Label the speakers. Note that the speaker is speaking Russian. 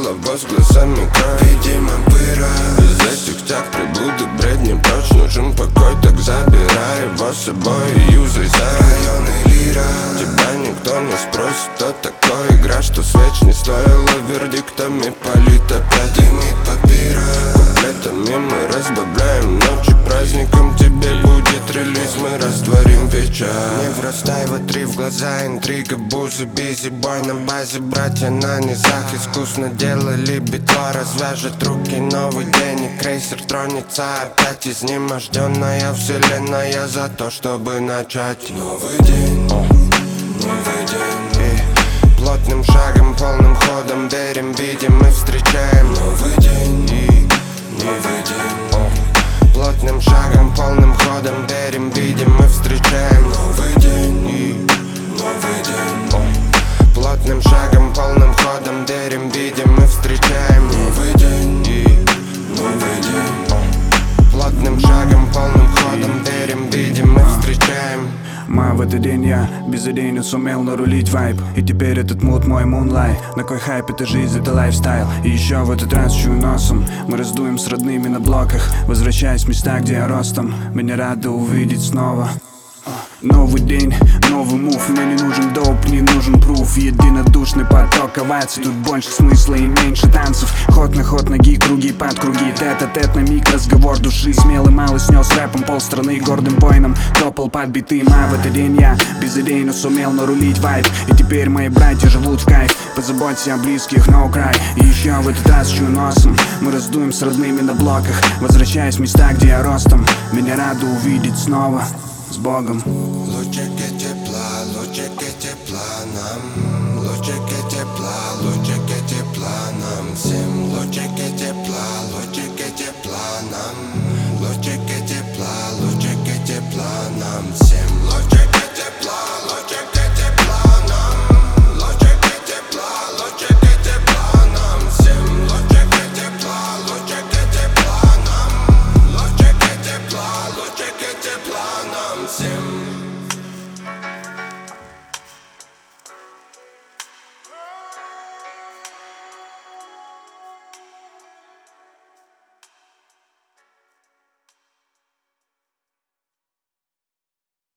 Speaker 1: голова с глазами кровь. Видимо, пыра. Из этих тяг прибуду бредни прочь. Нужен покой, так забирай его с собой и юзай за районы лира. Тебя никто не спросит, кто такой. Игра, что свеч не стоила вердиктами, полит опять дымит папира. Куплетами мы разбавляем ночи праздником. Тебе будет релиз, мы растворим вечер. Не врастай в три в глаза, интрига, бузы, бизи, бой на базе. Братья на низах искусно делали битло. Развяжет руки, новый день и крейсер тронется опять. Изнеможденная вселенная за то, чтобы начать новый день, новый день. И плотным шагом, полным ходом верим, видим и встречаем новый день, новый день. Плотным шагом, полным ходом верим, видим и встречаем новый день, новый день. Плотным шагом, полным ходом верим, видим и встречаем новый день, новый день. Плотным шагом, полным ходом верим, видим и встречаем.
Speaker 2: В этот день я безыдейно сумел нарулить вайб. И теперь этот мут мой мунлайт. На кой хайп, это жизнь, это лайфстайл. И еще в этот раз чую носом. Мы раздуем с родными на блоках, возвращаясь в места, где я ростом. Меня рады увидеть снова. Новый день, новый мув. Мне не нужен доп, не нужен пруф. Единодушный поток оваций. Тут больше смысла и меньше танцев. Ход на ход, ноги, круги под круги. Тет-а-тет на миг, разговор души. Смелый малый снес рэпом полстраны. Гордым воином топал под битым. А в этот день я безыдейно сумел нарулить вайб. И теперь мои братья живут в кайф. Позаботься о близких, no cry. И еще в этот раз чую носом. Мы раздуем с родными на блоках, возвращаясь в места, где я ростом. Меня рады увидеть снова. С Богом.
Speaker 1: Лучики